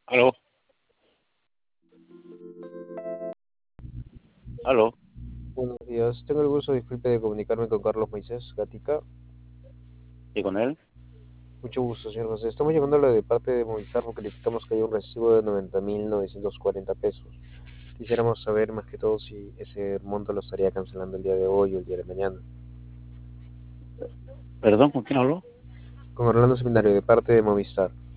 Aló, aló, Buenos días, tengo el gusto, disculpe, de comunicarme con Carlos Moisés Gatica. ¿y con él? Mucho gusto, señor José. Estamos llamándole de parte de Movistar porque necesitamos que haya un recibo de 90.940 pesos. Quisiéramos saber más que todo si ese monto lo estaría cancelando el día de hoy o el día de mañana. Perdón, ¿con quién habló? Con Orlando Seminario, de parte de Movistar.